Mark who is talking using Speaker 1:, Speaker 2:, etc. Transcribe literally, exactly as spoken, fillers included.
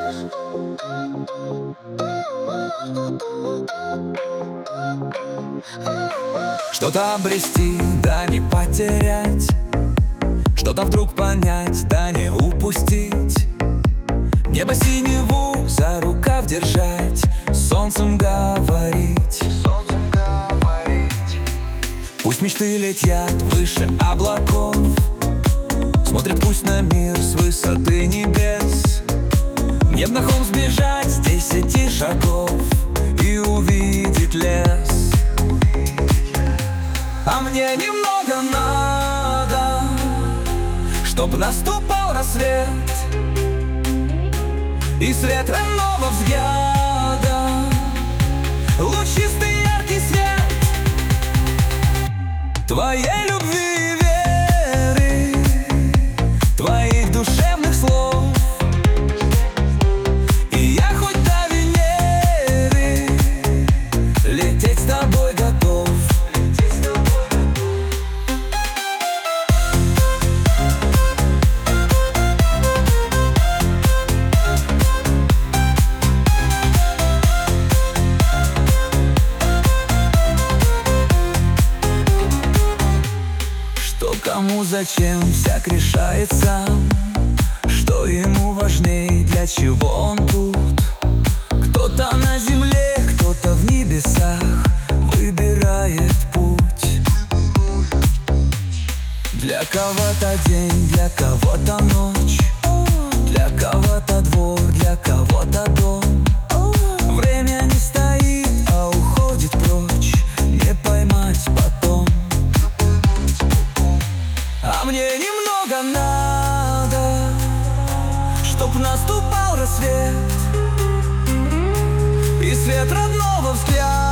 Speaker 1: Что-то обрести, да не потерять, что-то вдруг понять, да не упустить. Небо синеву за рукав держать, с солнцем говорить. Пусть мечты летят выше облаков, смотрят пусть на мир с высоты небес. Мне в Нахом сбежать с десяти шагов и увидеть лес. А мне немного надо, чтоб наступал рассвет, и свет родного взгляда, лучистый яркий свет твоей любви и веры, твоих душевных слов. И я хоть до Венеры лететь с тобой готов. Кому зачем всяк решает сам, что ему важней, для чего он тут. Кто-то на земле, кто-то в небесах выбирает путь. Для кого-то день, для кого-то ночь, для кого-то двор, для кого-то дом. Время не стоит, а уходит прочь, не поймать потом. А мне немного надо, чтоб наступал рассвет, и свет родного взгляда,